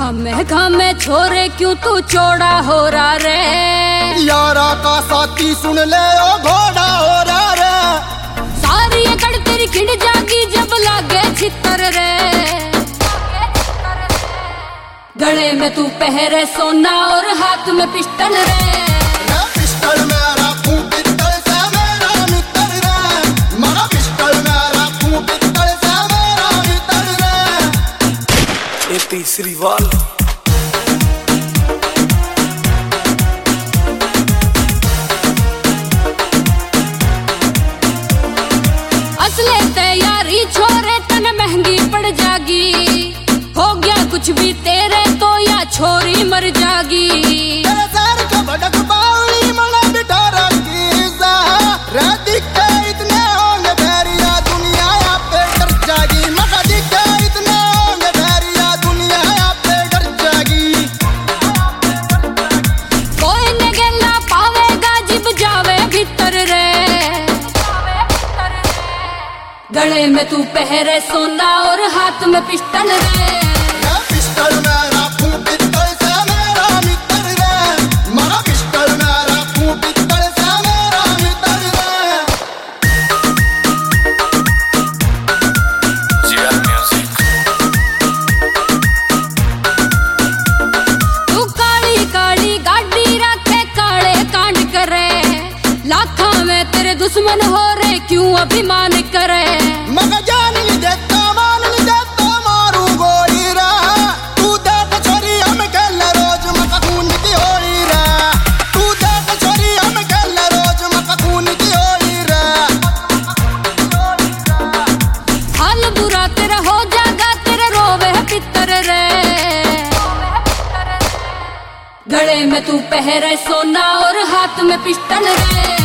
घामे छोरे क्यों तू चौड़ा हो रहा रे। यारा का साथी सुन ले ओ घोड़ा हो रहा रे। सारी कड़ तेरी खिंड जागी जब लागे छितर रे। गले में तू पहरे सोना और हाथ में पिस्टल रे। पिस्टल में रखूं पिस्टल से मेरा मित्र रे। मेरा पिस्टल में रखूं पिस्टल से मेरा मित्र रे। ये तीसरी वाल असले तैयारी छोरे तन महंगी पड़ जागी। हो गया कुछ भी तेरे तो या छोरी मर जागी। तेरे सर का भटक बावली मना बिठा रखी सा। दिखे इतने होंगे भैरिया दुनिया आप पे डर जागी। मका दिखे इतने होंगे भैरिया दुनिया आप पे डर जागी। कोई न गेला पावेगा जिब जावे भीतर रे। गले में तू पहरे सोना और हाथ में पिस्टल रे। पिस्टल में रखूं पिस्टल से मेरा मित्र रे। मेरा पिस्टल में रखूं पिस्टल से मेरा मित्र रे। GR music. तू काली काली गाड़ी रखे काले कांड करे। लाखा में तेरे दुश्मन हो रे क्यों अभिमान करे। मगर जान नहीं देता मान नहीं देता मारू गोली रा। तू देख छोरी हम खेल रोज मका खून की होली रा। तू देख छोरी हम खेल रोज मका खून की होली रा। हाल बुरा तेरा हो जागा तेरे रोवे पितर रे। गले में तू पहरे सोना और हाथ में पिस्टल रे।